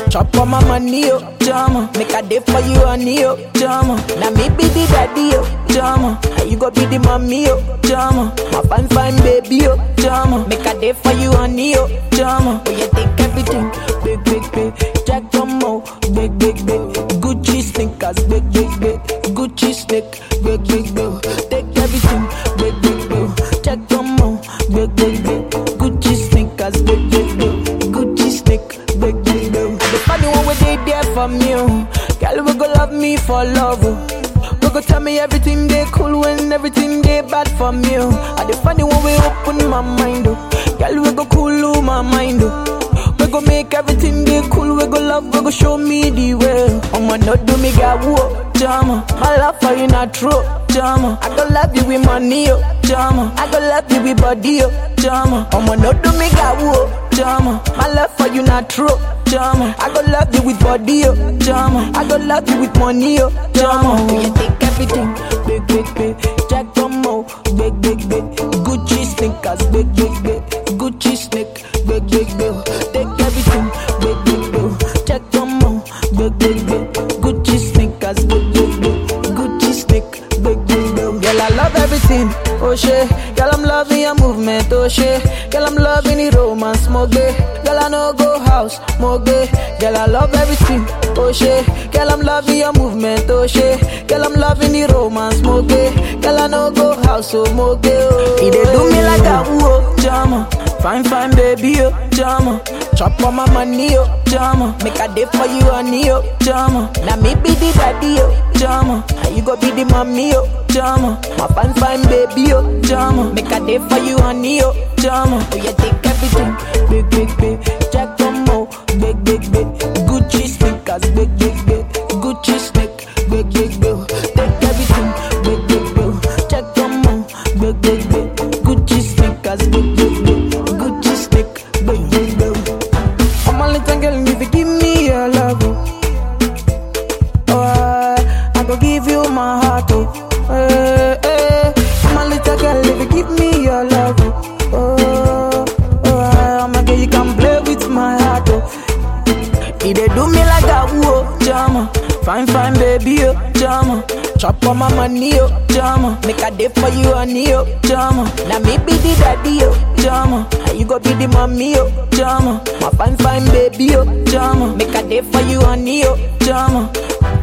Chop on my money, yo, drama. Make a day for you, honey, yo, drama. Now me be the daddy, yo, drama. And you go be the mommy, yo, drama. My fine baby, yo, drama. Make a day for you, honey, yo, drama. Oh, you take everything, big. Jack Tomo, big. Gucci sneakers, big. Gucci snake, big. Take everything, big. Jack Tomo, big. Gucci sneakers, big. Gucci snake, big. The funny one where they there for me, girl we go love me for love. We go tell me everything they cool when everything they bad for me. And the funny one we open my mind, girl we go cool my mind. We go make everything they cool. We go love, we go show me the way. I'ma not do me got whoa, drama. My love for you not true, drama. I go love you with money, yo, drama. I go love you with body, yo, drama. I'ma not do me got whoa, drama. My love for you not true, drama. I go love you with body, yo, drama. I go love you with money, yo, drama. Oh, you take everything, big. Jack Tomo, big. Gucci sneakers, big. Gucci snake, big. Take everything, big. Jack Tomo, big. Gucci sneakers, big. Gucci snake, big. Girl, I love everything, oh shit. Girl, I'm loving your movement, oh shit. Girl, I'm loving the romance, more gay. Girl, I know go house, more gay. Girl, I love everything, oh shit. Girl, I'm loving your movement, oh shit. Girl, I'm loving the romance, more gay. Girl, I know go house, so more gay. Oh, he dey do me like a whoa, drama. Fine baby, yo, drama. Chop on my money, yo, drama. Make a day for you, honey, yo, drama. Now me be the daddy, yo, drama. And you go be the mommy, yo, drama. My fine baby, yo, drama. Make a day for you, honey, yo, drama. Oh, you take everything, big. Jack Tomo, big. Gucci sneakers, big. Gucci snake, big. Take everything, big. Jack Tomo, big. Gucci sneakers, big. Gucci snake, big. I'm a little girl, if you give me your love, oh, I go give you my heart, oh. I'm a little girl, if you give me your love, oh, I'm a girl, you can play with my heart, oh. He dey do me like a whoa, drama. Fine baby, yo, drama. Chop on my money, yo, drama. Make a day for you, honey, yo, drama. Now me be the daddy, yo, drama. And you go be the mommy, yo, drama. My fine baby, yo, drama. Make a day for you, honey, yo, drama.